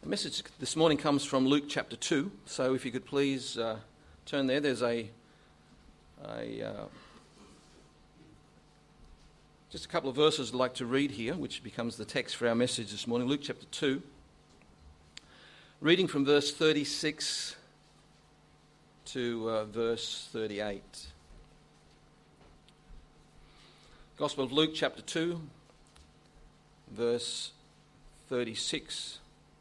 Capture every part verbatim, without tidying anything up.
The message this morning comes from Luke chapter two, so if you could please uh, turn there. There's a, a uh, just a couple of verses I'd like to read here, which becomes the text for our message this morning. Luke chapter two, reading from verse thirty-six to uh, verse thirty-eight. Gospel of Luke chapter two, verse thirty-six.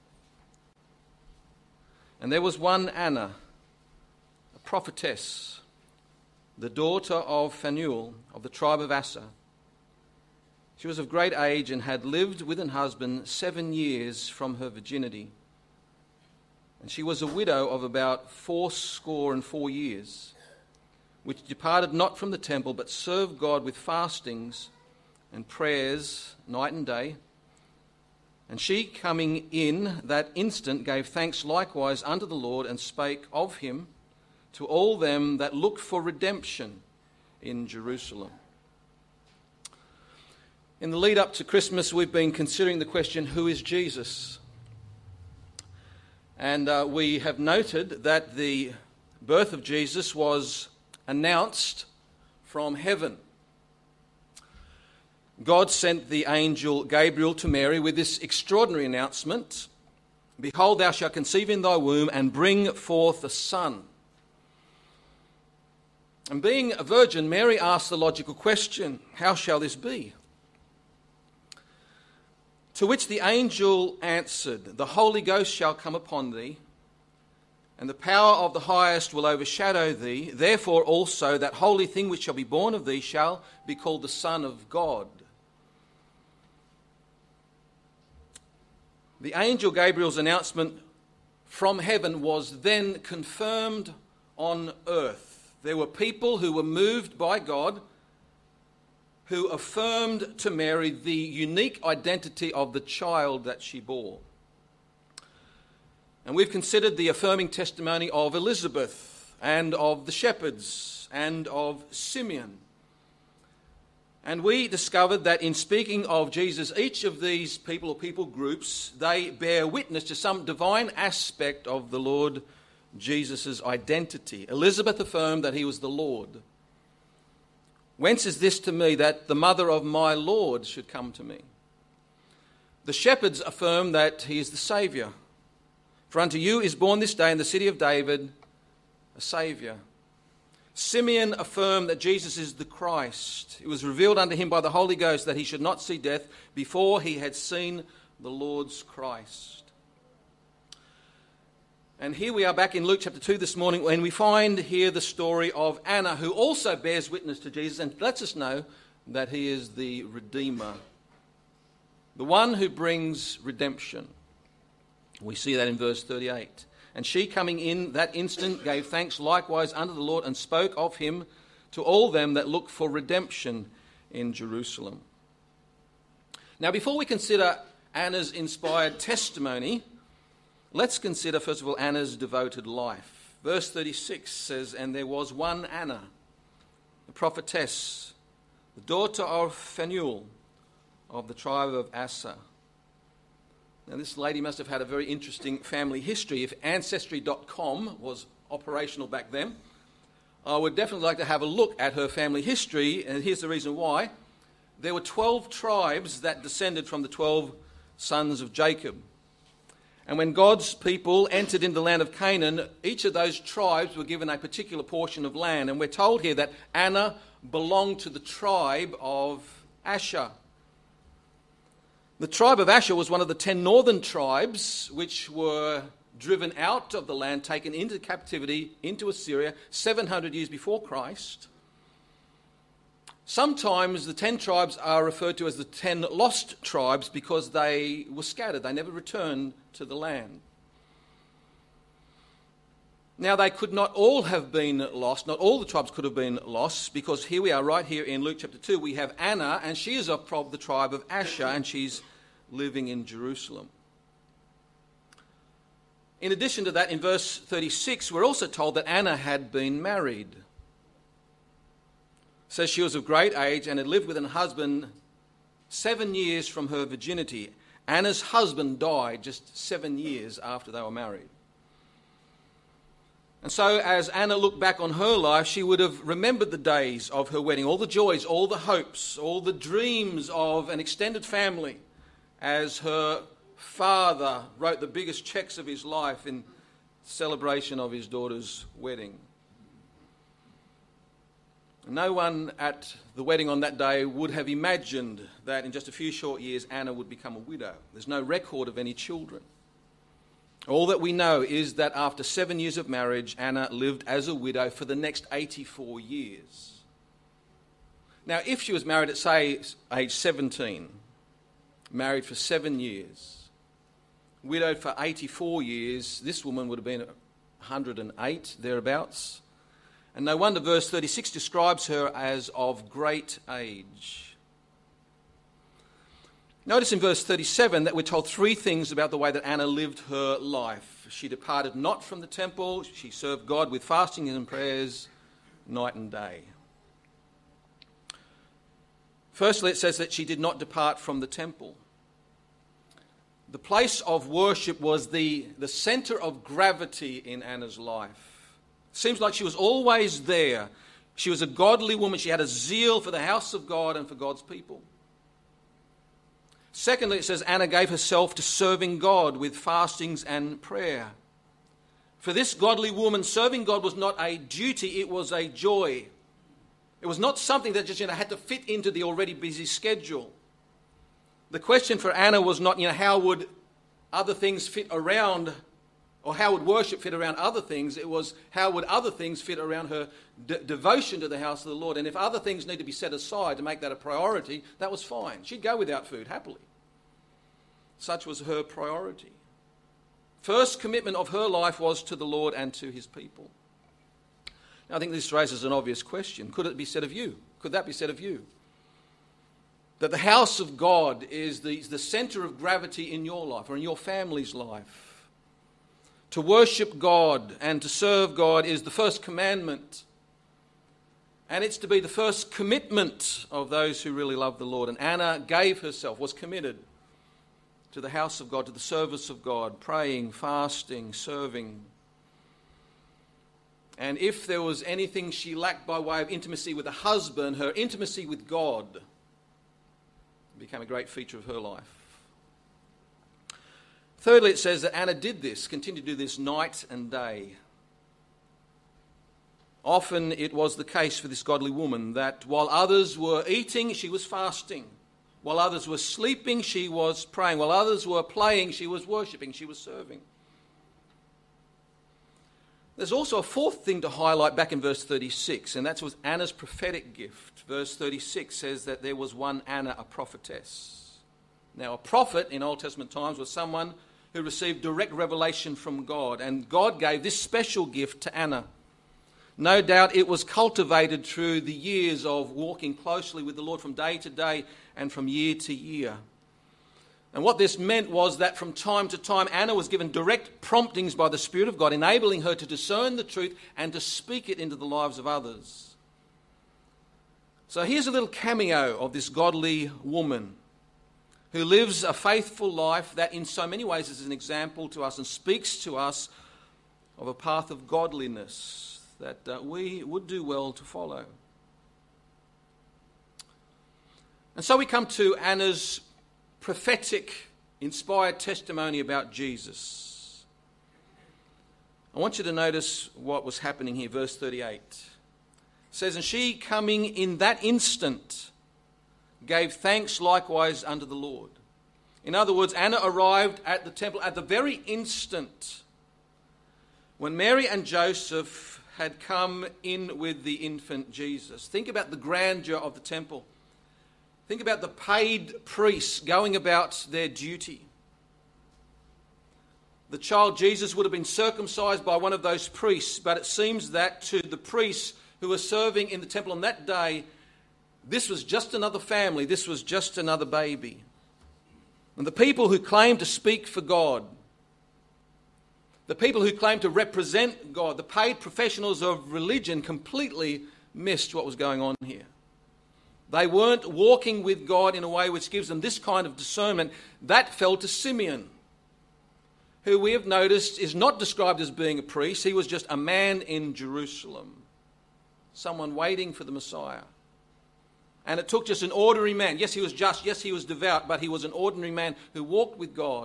And there was one Anna, a prophetess, the daughter of Phanuel of the tribe of Asher. She was of great age and had lived with an husband seven years from her virginity. And she was a widow of about fourscore and four years, which departed not from the temple, but served God with fastings and prayers night and day. And she, coming in that instant, gave thanks likewise unto the Lord, and spake of him to all them that looked for redemption in Jerusalem. In the lead up to Christmas, we've been considering the question, who is Jesus? And uh, we have noted that the birth of Jesus was announced from heaven. God sent the angel Gabriel to Mary with this extraordinary announcement: Behold, thou shalt conceive in thy womb and bring forth a son. And being a virgin, Mary asked the logical question, how shall this be? To which the angel answered, The Holy Ghost shall come upon thee, and the power of the highest will overshadow thee. Therefore also that holy thing which shall be born of thee shall be called the Son of God. The angel Gabriel's announcement from heaven was then confirmed on earth. There were people who were moved by God, who affirmed to Mary the unique identity of the child that she bore. And we've considered the affirming testimony of Elizabeth and of the shepherds and of Simeon. And we discovered that in speaking of Jesus, each of these people or people groups, they bear witness to some divine aspect of the Lord Jesus' identity. Elizabeth affirmed that he was the Lord. Whence is this to me that the mother of my Lord should come to me? The shepherds affirm that he is the Saviour. For unto you is born this day in the city of David a Saviour. Simeon affirmed that Jesus is the Christ. It was revealed unto him by the Holy Ghost that he should not see death before he had seen the Lord's Christ. And here we are back in Luke chapter two this morning, when we find here the story of Anna, who also bears witness to Jesus and lets us know that he is the Redeemer, the one who brings redemption. We see that in verse thirty-eight. And she, coming in that instant, gave thanks likewise unto the Lord, and spoke of him to all them that look for redemption in Jerusalem. Now, before we consider Anna's inspired testimony, let's consider, first of all, Anna's devoted life. Verse thirty-six says, And there was one Anna, the prophetess, the daughter of Phanuel of the tribe of Asher. Now, this lady must have had a very interesting family history. If Ancestry dot com was operational back then, I would definitely like to have a look at her family history, and here's the reason why. There were twelve tribes that descended from the twelve sons of Jacob. And when God's people entered into the land of Canaan, each of those tribes were given a particular portion of land. And we're told here that Anna belonged to the tribe of Asher. The tribe of Asher was one of the ten northern tribes which were driven out of the land, taken into captivity into Assyria seven hundred years before Christ. Sometimes the ten tribes are referred to as the ten lost tribes because they were scattered. They never returned to the land. Now, they could not all have been lost. Not all the tribes could have been lost, because here we are right here in Luke chapter two. We have Anna, and she is of the tribe of Asher, and she's living in Jerusalem. In addition to that, in verse thirty-six, we're also told that Anna had been married. It says she was of great age and had lived with her husband seven years from her virginity. Anna's husband died just seven years after they were married. And so as Anna looked back on her life, she would have remembered the days of her wedding, all the joys, all the hopes, all the dreams of an extended family, as her father wrote the biggest checks of his life in celebration of his daughter's wedding. No one at the wedding on that day would have imagined that in just a few short years Anna would become a widow. There's no record of any children. All that we know is that after seven years of marriage, Anna lived as a widow for the next eighty-four years. Now, if she was married at, say, age seventeen, married for seven years, widowed for eighty-four years, this woman would have been one hundred eight, thereabouts. And no wonder verse thirty-six describes her as of great age. Notice in verse thirty-seven that we're told three things about the way that Anna lived her life. She departed not from the temple. She served God with fasting and prayers night and day. Firstly, it says that she did not depart from the temple. The place of worship was the, the centre of gravity in Anna's life. Seems like she was always there. She was a godly woman. She had a zeal for the house of God and for God's people. Secondly, it says Anna gave herself to serving God with fastings and prayer. For this godly woman, serving God was not a duty, it was a joy. It was not something that just, you know, had to fit into the already busy schedule. The question for Anna was not, you know, how would other things fit around, or how would worship fit around other things? It was, how would other things fit around her de- devotion to the house of the Lord? And if other things need to be set aside to make that a priority, that was fine. She'd go without food happily. Such was her priority. First commitment of her life was to the Lord and to his people. Now, I think this raises an obvious question. Could it be said of you? Could that be said of you? That the house of God is the, the centre of gravity in your life or in your family's life. To worship God and to serve God is the first commandment. And it's to be the first commitment of those who really love the Lord. And Anna gave herself, was committed to the house of God, to the service of God, praying, fasting, serving. And if there was anything she lacked by way of intimacy with a husband, her intimacy with God became a great feature of her life. Thirdly, it says that Anna did this, continued to do this night and day. Often it was the case for this godly woman that while others were eating, she was fasting. While others were sleeping, she was praying. While others were playing, she was worshipping, she was serving. There's also a fourth thing to highlight back in verse thirty-six, and that was Anna's prophetic gift. Verse thirty-six says that there was one Anna, a prophetess. Now, a prophet in Old Testament times was someone who received direct revelation from God, and God gave this special gift to Anna. No doubt it was cultivated through the years of walking closely with the Lord from day to day and from year to year. And what this meant was that from time to time, Anna was given direct promptings by the Spirit of God, enabling her to discern the truth and to speak it into the lives of others. So here's a little cameo of this godly woman who lives a faithful life that in so many ways is an example to us and speaks to us of a path of godliness that uh, we would do well to follow. And so we come to Anna's prophetic, inspired testimony about Jesus. I want you to notice what was happening here, verse thirty-eight. It says, "And she coming in that instant gave thanks likewise unto the Lord." In other words, Anna arrived at the temple at the very instant when Mary and Joseph had come in with the infant Jesus. Think about the grandeur of the temple. Think about the paid priests going about their duty. The child Jesus would have been circumcised by one of those priests, but it seems that to the priests who were serving in the temple on that day, this was just another family, this was just another baby. And the people who claimed to speak for God, the people who claimed to represent God, the paid professionals of religion, completely missed what was going on here. They weren't walking with God in a way which gives them this kind of discernment. That fell to Simeon, who we have noticed is not described as being a priest. He was just a man in Jerusalem, someone waiting for the Messiah. And it took just an ordinary man. Yes, he was just. Yes, he was devout, but he was an ordinary man who walked with God.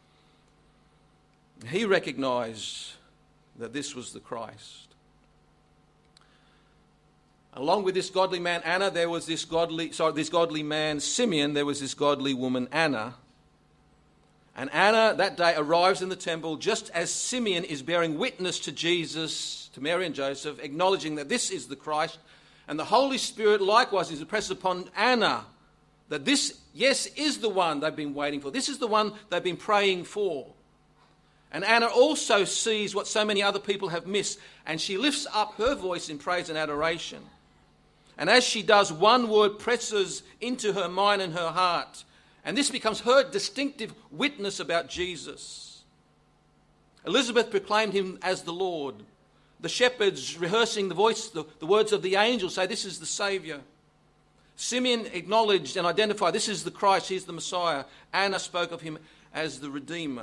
He recognized that this was the Christ. Along with this godly man Anna, there was this godly, sorry, this godly man Simeon, there was this godly woman Anna. And Anna that day arrives in the temple just as Simeon is bearing witness to Jesus, to Mary and Joseph, acknowledging that this is the Christ. And the Holy Spirit likewise is impressed upon Anna that this, yes, is the one they've been waiting for. This is the one they've been praying for. And Anna also sees what so many other people have missed, and she lifts up her voice in praise and adoration. And as she does, one word presses into her mind and her heart, and this becomes her distinctive witness about Jesus. Elizabeth proclaimed him as the Lord. The shepherds, rehearsing the voice, the, the words of the angel, say, this is the Saviour. Simeon acknowledged and identified, this is the Christ, he is the Messiah. Anna spoke of him as the Redeemer.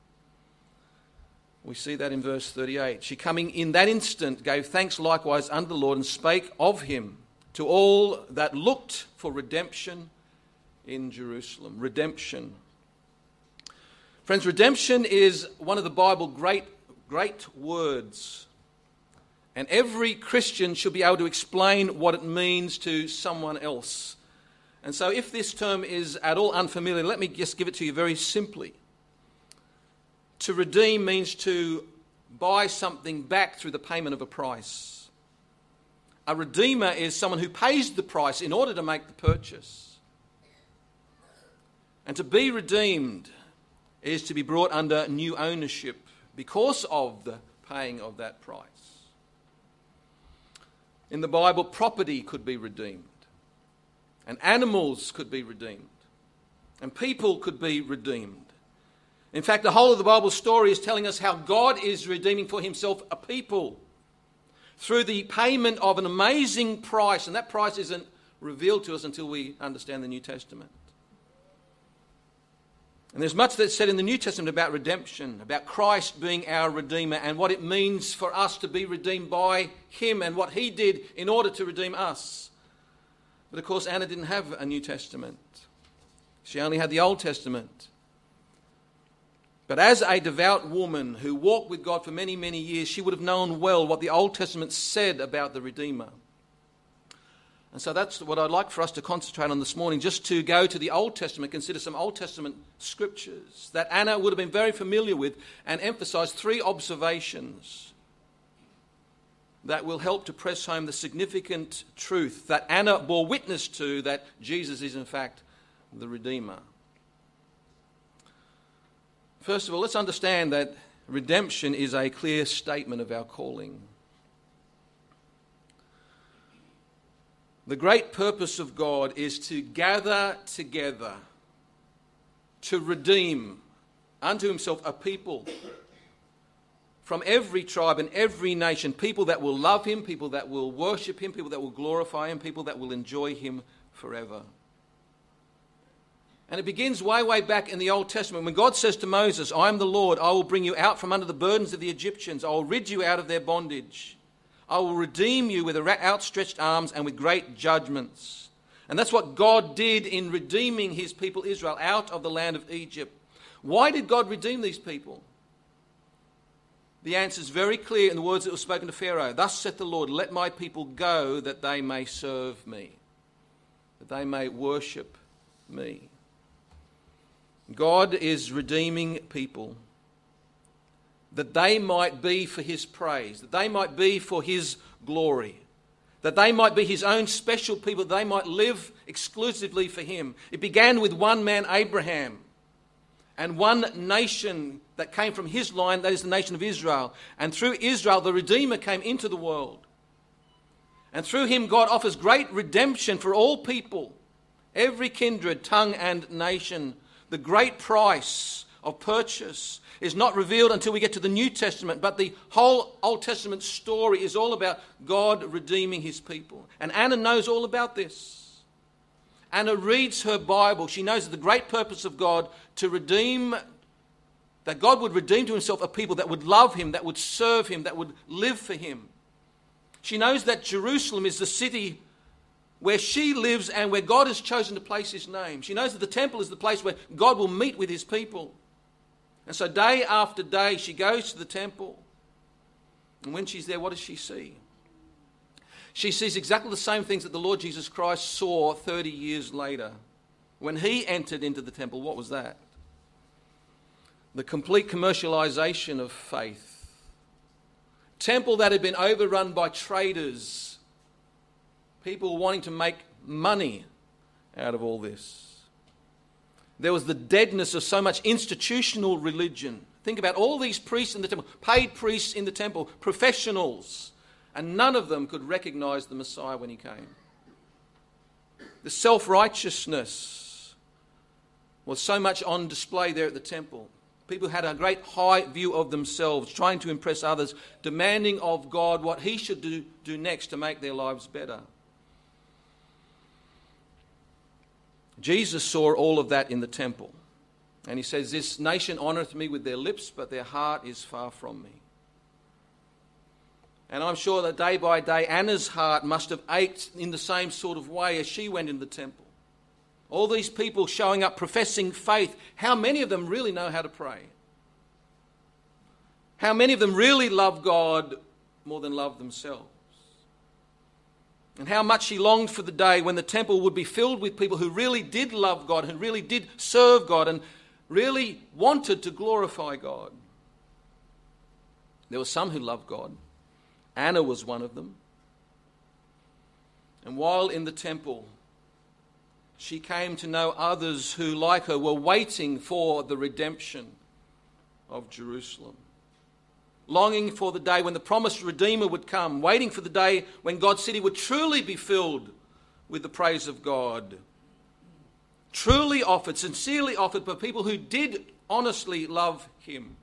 We see that in verse thirty-eight. She, coming in that instant, gave thanks likewise unto the Lord and spake of him to all that looked for redemption in Jerusalem. Redemption. Friends, redemption is one of the Bible's great, great words. And every Christian should be able to explain what it means to someone else. And so if this term is at all unfamiliar, let me just give it to you very simply. To redeem means to buy something back through the payment of a price. A redeemer is someone who pays the price in order to make the purchase. And to be redeemed is to be brought under new ownership because of the paying of that price. In the Bible, property could be redeemed, and animals could be redeemed, and people could be redeemed. In fact, the whole of the Bible story is telling us how God is redeeming for himself a people through the payment of an amazing price, and that price isn't revealed to us until we understand the New Testament. And there's much that's said in the New Testament about redemption, about Christ being our Redeemer and what it means for us to be redeemed by him and what he did in order to redeem us. But of course, Anna didn't have a New Testament. She only had the Old Testament. But as a devout woman who walked with God for many, many years, she would have known well what the Old Testament said about the Redeemer. And so that's what I'd like for us to concentrate on this morning, just to go to the Old Testament, consider some Old Testament scriptures that Anna would have been very familiar with, and emphasize three observations that will help to press home the significant truth that Anna bore witness to, that Jesus is in fact the Redeemer. First of all, let's understand that redemption is a clear statement of our calling. The great purpose of God is to gather together, to redeem unto himself a people from every tribe and every nation, people that will love him, people that will worship him, people that will glorify him, people that will enjoy him forever. And it begins way, way back in the Old Testament when God says to Moses, I am the Lord, I will bring you out from under the burdens of the Egyptians, I will rid you out of their bondage. I will redeem you with outstretched arms and with great judgments. And that's what God did in redeeming his people Israel out of the land of Egypt. Why did God redeem these people? The answer is very clear in the words that were spoken to Pharaoh. Thus saith the Lord, let my people go that they may serve me, that they may worship me. God is redeeming people that they might be for his praise, that they might be for his glory, that they might be his own special people, that they might live exclusively for him. It began with one man, Abraham, and one nation that came from his line, that is the nation of Israel. And through Israel, the Redeemer came into the world. And through him, God offers great redemption for all people, every kindred, tongue, and nation. The great price of purchase is not revealed until we get to the New Testament, but the whole Old Testament story is all about God redeeming his people. And Anna knows all about this. Anna reads her Bible. She knows the great purpose of God to redeem, that God would redeem to himself a people that would love him, that would serve him, that would live for him. She knows that Jerusalem is the city where she lives and where God has chosen to place his name. She knows that the temple is the place where God will meet with his people. And so day after day she goes to the temple. And when she's there, what does she see? She sees exactly the same things that the Lord Jesus Christ saw thirty years later. When he entered into the temple, what was that? The complete commercialization of faith. Temple that had been overrun by traders. People wanting to make money out of all this. There was the deadness of so much institutional religion. Think about all these priests in the temple, paid priests in the temple, professionals, and none of them could recognize the Messiah when he came. The self-righteousness was so much on display there at the temple. People had a great high view of themselves, trying to impress others, demanding of God what he should do, do next to make their lives better. Jesus saw all of that in the temple. And he says, this nation honoureth me with their lips, but their heart is far from me. And I'm sure that day by day, Anna's heart must have ached in the same sort of way as she went in the temple. All these people showing up, professing faith. How many of them really know how to pray? How many of them really love God more than love themselves? And how much she longed for the day when the temple would be filled with people who really did love God, who really did serve God, and really wanted to glorify God. There were some who loved God. Anna was one of them. And while in the temple, she came to know others who, like her, were waiting for the redemption of Jerusalem. Longing for the day when the promised Redeemer would come, waiting for the day when God's city would truly be filled with the praise of God. Truly offered, sincerely offered by people who did honestly love him.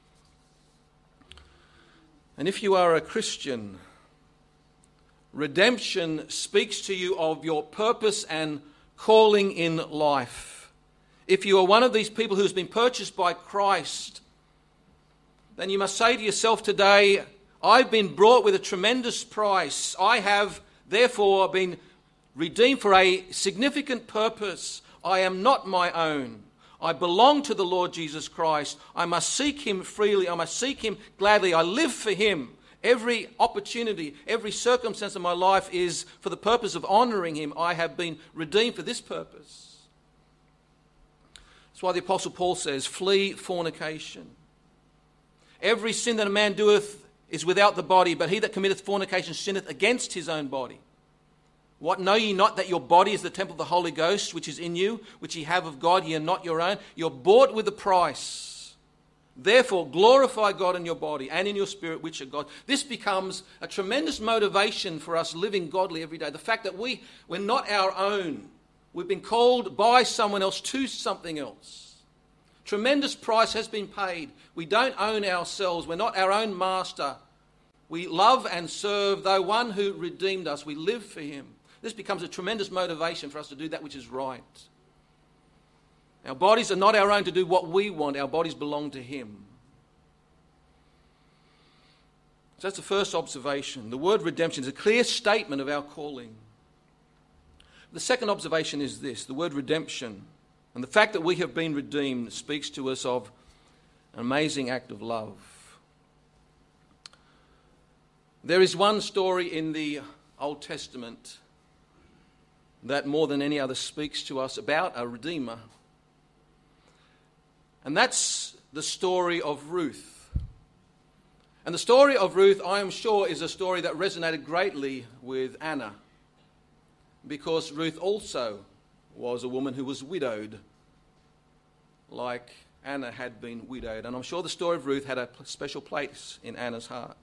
And if you are a Christian, redemption speaks to you of your purpose and calling in life. If you are one of these people who has been purchased by Christ, then you must say to yourself today, I've been brought with a tremendous price. I have therefore been redeemed for a significant purpose. I am not my own. I belong to the Lord Jesus Christ. I must seek him freely. I must seek him gladly. I live for him. Every opportunity, every circumstance of my life is for the purpose of honouring him. I have been redeemed for this purpose. That's why the Apostle Paul says, flee fornication. Every sin that a man doeth is without the body, but he that committeth fornication sinneth against his own body. What, know ye not that your body is the temple of the Holy Ghost, which is in you, which ye have of God, ye are not your own? You're bought with a price. Therefore, glorify God in your body and in your spirit, which are God. This becomes a tremendous motivation for us living godly every day. The fact that we, we're not our own. We've been called by someone else to something else. Tremendous price has been paid. We don't own ourselves. We're not our own master. We love and serve the one who redeemed us. We live for him. This becomes a tremendous motivation for us to do that which is right. Our bodies are not our own to do what we want. Our bodies belong to him. So that's the first observation. The word redemption is a clear statement of our calling. The second observation is this. The word redemption and the fact that we have been redeemed speaks to us of an amazing act of love. There is one story in the Old Testament that more than any other speaks to us about a Redeemer. And that's the story of Ruth. And the story of Ruth, I am sure, is a story that resonated greatly with Anna, because Ruth also was a woman who was widowed, like Anna had been widowed. And I'm sure the story of Ruth had a special place in Anna's heart.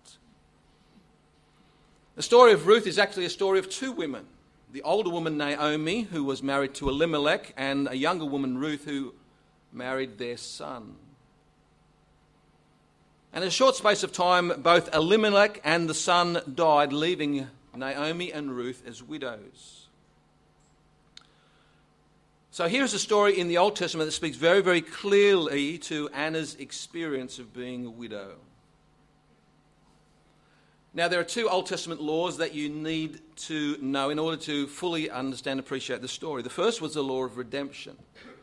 The story of Ruth is actually a story of two women. The older woman, Naomi, who was married to Elimelech, and a younger woman, Ruth, who married their son. And in a short space of time, both Elimelech and the son died, leaving Naomi and Ruth as widows. So here's a story in the Old Testament that speaks very, very clearly to Anna's experience of being a widow. Now, there are two Old Testament laws that you need to know in order to fully understand and appreciate the story. The first was the law of redemption,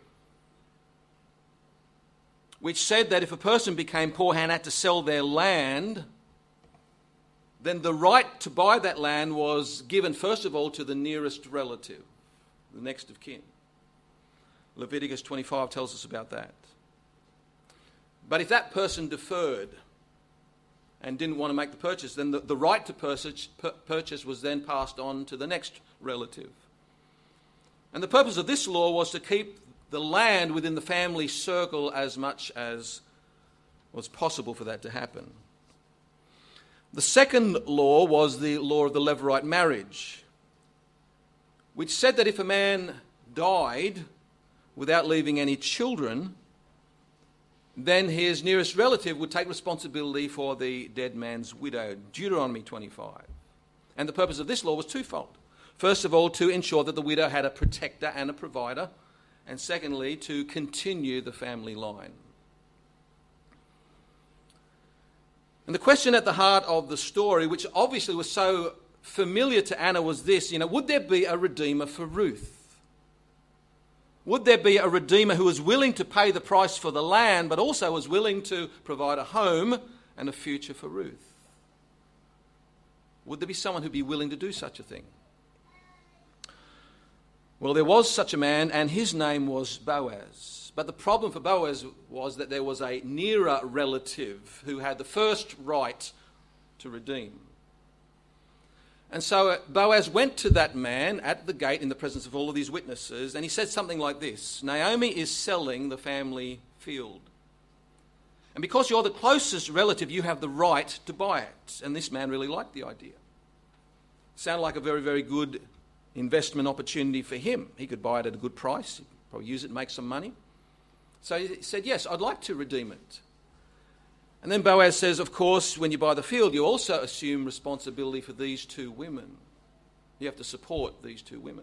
which said that if a person became poor and had to sell their land, then the right to buy that land was given, first of all, to the nearest relative, the next of kin. Leviticus twenty-five tells us about that. But if that person deferred and didn't want to make the purchase, then the, the right to purchase, per, purchase was then passed on to the next relative. And the purpose of this law was to keep the land within the family circle as much as was possible for that to happen. The second law was the law of the Levirate marriage, which said that if a man died without leaving any children, then his nearest relative would take responsibility for the dead man's widow. Deuteronomy twenty-five. And the purpose of this law was twofold. First of all, to ensure that the widow had a protector and a provider, and secondly, to continue the family line. And the question at the heart of the story, which obviously was so familiar to Anna, was this, you know, would there be a redeemer for Ruth? Would there be a redeemer who was willing to pay the price for the land, but also was willing to provide a home and a future for Ruth? Would there be someone who'd be willing to do such a thing? Well, there was such a man, and his name was Boaz. But the problem for Boaz was that there was a nearer relative who had the first right to redeem. And so Boaz went to that man at the gate in the presence of all of these witnesses, and he said something like this: Naomi is selling the family field. And because you're the closest relative, you have the right to buy it. And this man really liked the idea. Sounded like a very, very good investment opportunity for him. He could buy it at a good price, he'd probably use it and make some money. So he said, yes, I'd like to redeem it. And then Boaz says, of course, when you buy the field, you also assume responsibility for these two women. You have to support these two women.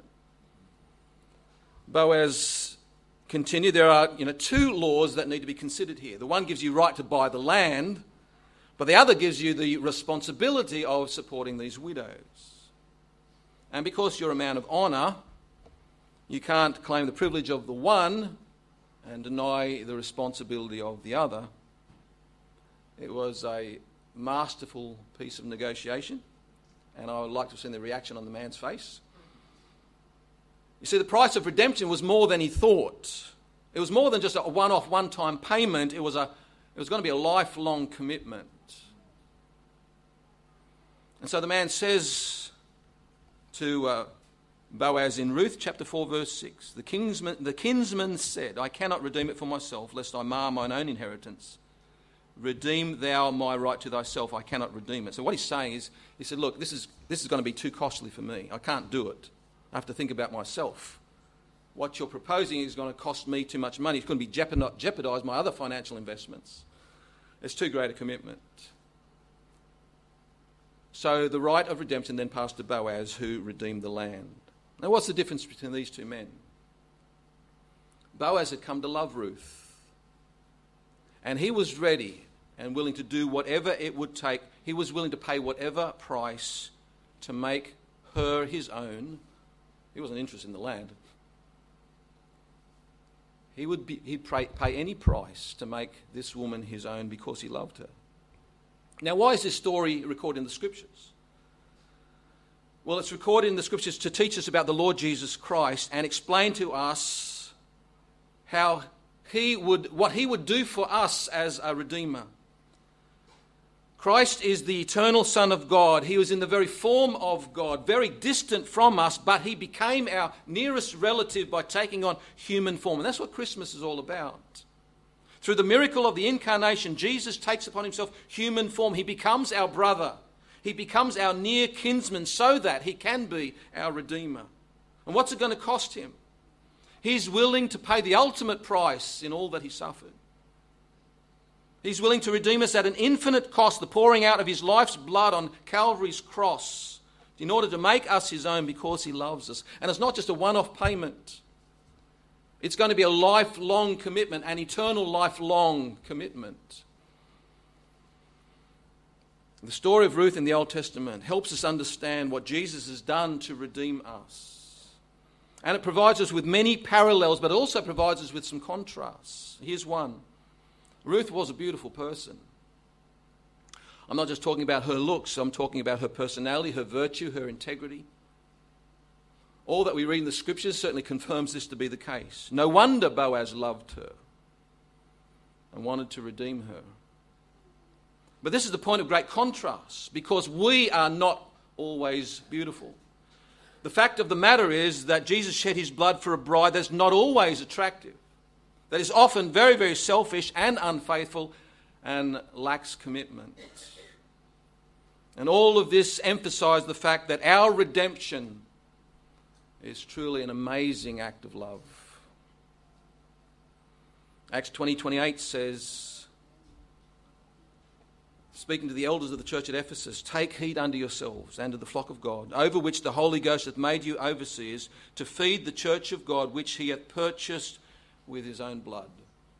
Boaz continued, there are you know, two laws that need to be considered here. The one gives you right to buy the land, but the other gives you the responsibility of supporting these widows. And because you're a man of honour, you can't claim the privilege of the one and deny the responsibility of the other. It was a masterful piece of negotiation, and I would like to have seen the reaction on the man's face. You see, the price of redemption was more than he thought. It was more than just a one-off, one-time payment. It was a, it was going to be a lifelong commitment. And so the man says to uh, Boaz in Ruth chapter four, verse six, the kinsman, the kinsman said, I cannot redeem it for myself, lest I mar mine own inheritance. Redeem thou my right to thyself, I cannot redeem it. So what he's saying is, he said, look, this is this is going to be too costly for me. I can't do it. I have to think about myself. What you're proposing is going to cost me too much money. It's going to be jeopardise my other financial investments. It's too great a commitment. So the right of redemption then passed to Boaz, who redeemed the land. Now what's the difference between these two men? Boaz had come to love Ruth, and he was ready and willing to do whatever it would take. He was willing to pay whatever price to make her his own. He wasn't interested in the land. He would be, he'd pay, pay any price to make this woman his own because he loved her. Now, why is this story recorded in the Scriptures? Well, it's recorded in the Scriptures to teach us about the Lord Jesus Christ and explain to us how he would, what he would do for us as a Redeemer. Christ is the eternal Son of God. He was in the very form of God, very distant from us, but he became our nearest relative by taking on human form. And that's what Christmas is all about. Through the miracle of the incarnation, Jesus takes upon himself human form. He becomes our brother. He becomes our near kinsman so that he can be our Redeemer. And what's it going to cost him? He's willing to pay the ultimate price in all that he suffered. He's willing to redeem us at an infinite cost, the pouring out of his life's blood on Calvary's cross in order to make us his own because he loves us. And it's not just a one-off payment. It's going to be a lifelong commitment, an eternal lifelong commitment. The story of Ruth in the Old Testament helps us understand what Jesus has done to redeem us. And it provides us with many parallels, but it also provides us with some contrasts. Here's one. Ruth was a beautiful person. I'm not just talking about her looks, I'm talking about her personality, her virtue, her integrity. All that we read in the scriptures certainly confirms this to be the case. No wonder Boaz loved her and wanted to redeem her. But this is the point of great contrast, because we are not always beautiful. The fact of the matter is that Jesus shed his blood for a bride that's not always attractive, that is often very, very selfish and unfaithful and lacks commitment. And all of this emphasizes the fact that our redemption is truly an amazing act of love. Acts twenty twenty-eight says, speaking to the elders of the church at Ephesus, "Take heed unto yourselves and to the flock of God, over which the Holy Ghost hath made you overseers, to feed the church of God, which he hath purchased with his own blood."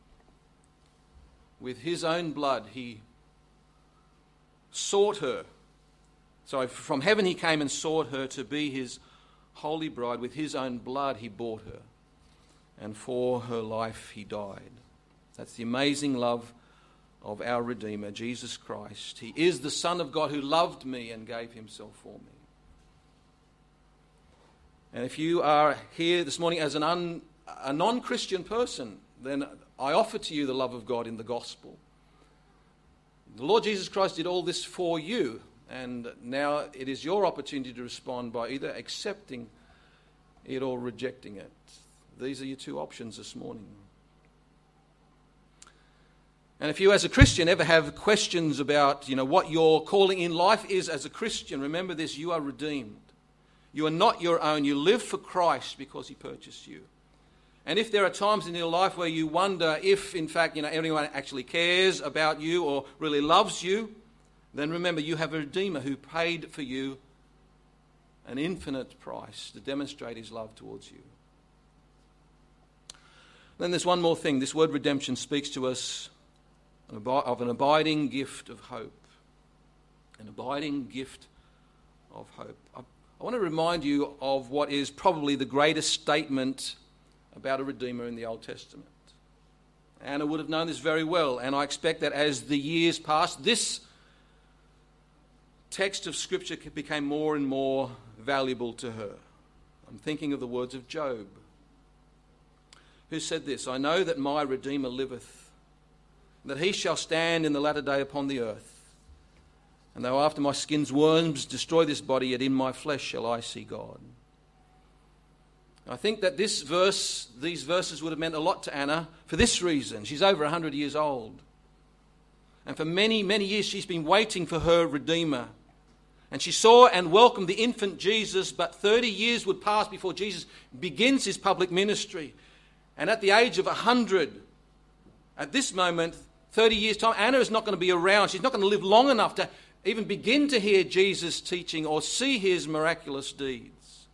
With his own blood he sought her. So from heaven he came and sought her to be his holy bride. With his own blood he bought her, and for her life he died. That's the amazing love of our Redeemer, Jesus Christ. He is the Son of God who loved me and gave himself for me. And if you are here this morning as an un, a non-Christian person, then I offer to you the love of God in the gospel. The Lord Jesus Christ did all this for you, and now it is your opportunity to respond by either accepting it or rejecting it. These are your two options this morning. And if you as a Christian ever have questions about, you know, what your calling in life is as a Christian, remember this: you are redeemed. You are not your own. You live for Christ because he purchased you. And if there are times in your life where you wonder if, in fact, you know, anyone actually cares about you or really loves you, then remember you have a Redeemer who paid for you an infinite price to demonstrate his love towards you. Then there's one more thing. This word redemption speaks to us of an abiding gift of hope. An abiding gift of hope. I, I want to remind you of what is probably the greatest statement about a Redeemer in the Old Testament. Anna would have known this very well, and I expect that as the years passed, this text of Scripture became more and more valuable to her. I'm thinking of the words of Job, who said this: "I know that my Redeemer liveth, that he shall stand in the latter day upon the earth. And though after my skin's worms destroy this body, yet in my flesh shall I see God." I think that this verse, these verses would have meant a lot to Anna for this reason. She's over one hundred years old. And for many, many years she's been waiting for her Redeemer. And she saw and welcomed the infant Jesus, but thirty years would pass before Jesus begins his public ministry. And at the age of one hundred, at this moment, thirty years' time, Anna is not going to be around. She's not going to live long enough to even begin to hear Jesus' teaching or see his miraculous deeds.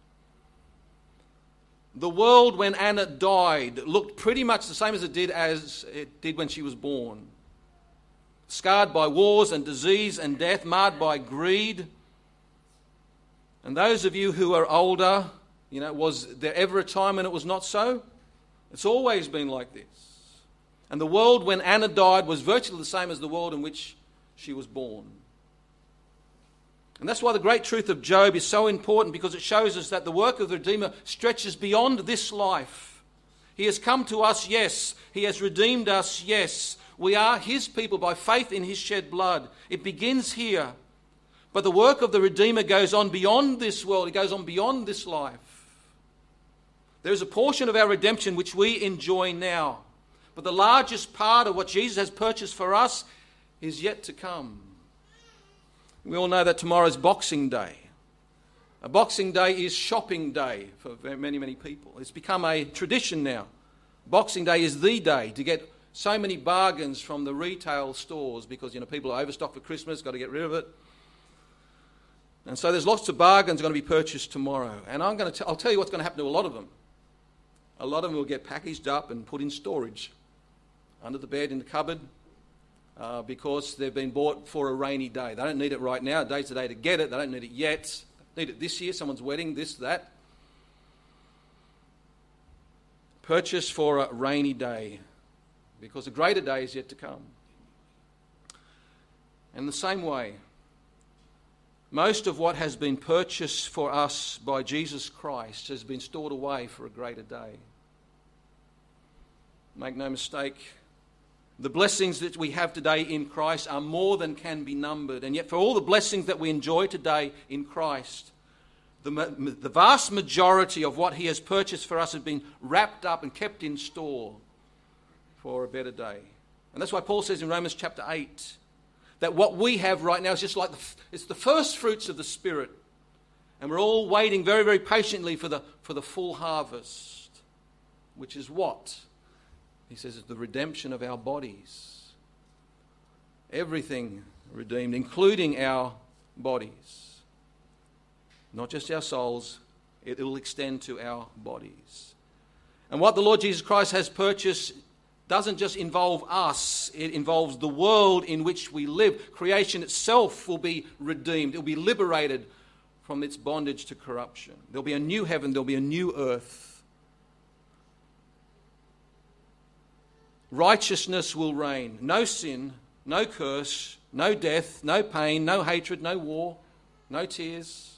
The world when Anna died looked pretty much the same as it did as it did when she was born. Scarred by wars and disease and death, marred by greed. And those of you who are older, you know, was there ever a time when it was not so? It's always been like this. And the world when Anna died was virtually the same as the world in which she was born. And that's why the great truth of Job is so important, because it shows us that the work of the Redeemer stretches beyond this life. He has come to us, yes. He has redeemed us, yes. We are his people by faith in his shed blood. It begins here. But the work of the Redeemer goes on beyond this world. It goes on beyond this life. There is a portion of our redemption which we enjoy now. But the largest part of what Jesus has purchased for us is yet to come. We all know that tomorrow is Boxing Day. A Boxing Day is shopping day for many, many people. It's become a tradition now. Boxing Day is the day to get so many bargains from the retail stores because, you know, people are overstocked for Christmas, got to get rid of it. And so there's lots of bargains going to be purchased tomorrow. And I'm going to t- I'll tell you what's going to happen to a lot of them. A lot of them will get packaged up and put in storage under the bed in the cupboard uh, because they've been bought for a rainy day. They don't need it right now. A day's the day to get it. They don't need it yet. They need it this year, someone's wedding, this, that. Purchase for a rainy day because a greater day is yet to come. In the same way, most of what has been purchased for us by Jesus Christ has been stored away for a greater day. Make no mistake, the blessings that we have today in Christ are more than can be numbered. And yet for all the blessings that we enjoy today in Christ, the, the vast majority of what he has purchased for us has been wrapped up and kept in store for a better day. And that's why Paul says in Romans chapter eight, that what we have right now is just like the, it's the first fruits of the Spirit. And we're all waiting very, very patiently for the, for the full harvest. Which is what? He says it's the redemption of our bodies. Everything redeemed, including our bodies. Not just our souls, it will extend to our bodies. And what the Lord Jesus Christ has purchased doesn't just involve us, it involves the world in which we live. Creation itself will be redeemed. It will be liberated from its bondage to corruption. There'll be a new heaven, there'll be a new earth. Righteousness will reign. No sin, no curse, no death, no pain, no hatred, no war, no tears.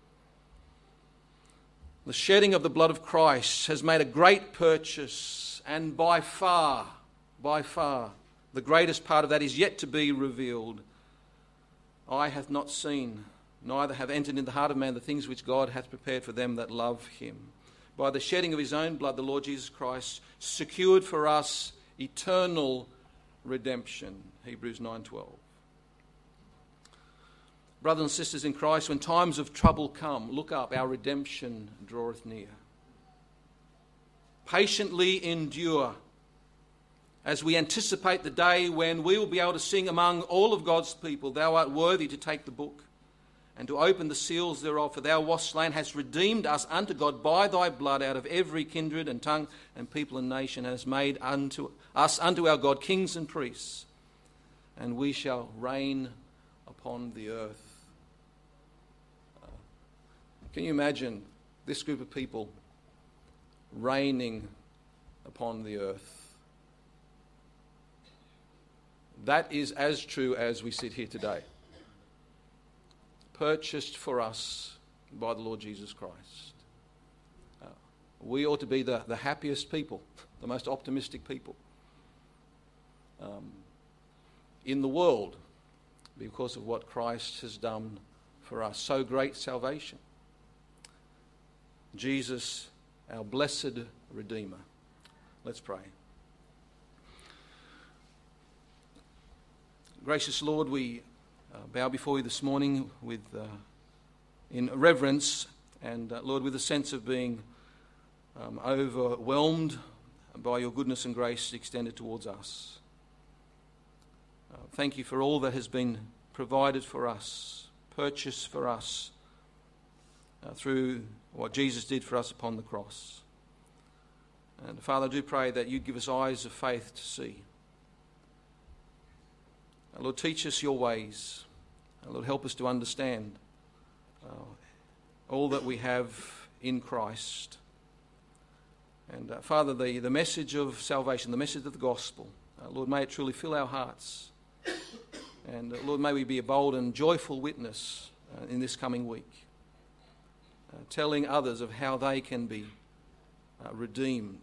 The shedding of the blood of Christ has made a great purchase. And by far, by far, the greatest part of that is yet to be revealed. Eye hath not seen, neither have entered in the heart of man the things which God hath prepared for them that love him. By the shedding of his own blood, the Lord Jesus Christ secured for us eternal redemption. Hebrews nine twelve. Brothers and sisters in Christ, when times of trouble come, look up, our redemption draweth near. Patiently endure as we anticipate the day when we will be able to sing among all of God's people, Thou art worthy to take the book and to open the seals thereof, for Thou wast slain, hast redeemed us unto God by Thy blood out of every kindred and tongue and people and nation, and hast made unto us unto our God kings and priests, and we shall reign upon the earth. Uh, can you imagine this group of people reigning upon the earth? That is as true as we sit here today. Purchased for us by the Lord Jesus Christ. Uh, we ought to be the, the happiest people, the most optimistic people um, in the world because of what Christ has done for us. So great salvation. Jesus, our blessed Redeemer. Let's pray. Gracious Lord, we uh, bow before you this morning with uh, in reverence and, uh, Lord, with a sense of being um, overwhelmed by your goodness and grace extended towards us. Uh, thank you for all that has been provided for us, purchased for us uh, through what Jesus did for us upon the cross. And Father, I do pray that you give us eyes of faith to see. Uh, Lord, teach us your ways. Uh, Lord, help us to understand uh, all that we have in Christ. And uh, Father, the, the message of salvation, the message of the gospel, uh, Lord, may it truly fill our hearts. And uh, Lord, may we be a bold and joyful witness uh, in this coming week. Uh, telling others of how they can be uh, redeemed.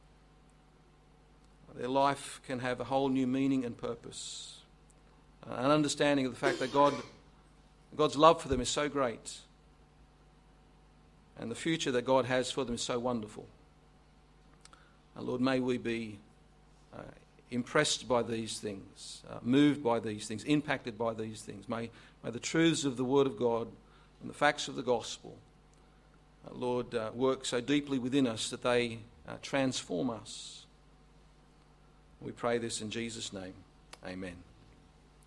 Their life can have a whole new meaning and purpose. Uh, an understanding of the fact that God, God's love for them is so great. And the future that God has for them is so wonderful. Uh, Lord, may we be uh, impressed by these things, uh, moved by these things, impacted by these things. May, may the truths of the Word of God and the facts of the gospel Uh, Lord, uh, work so deeply within us that they uh, transform us. We pray this in Jesus' name. Amen.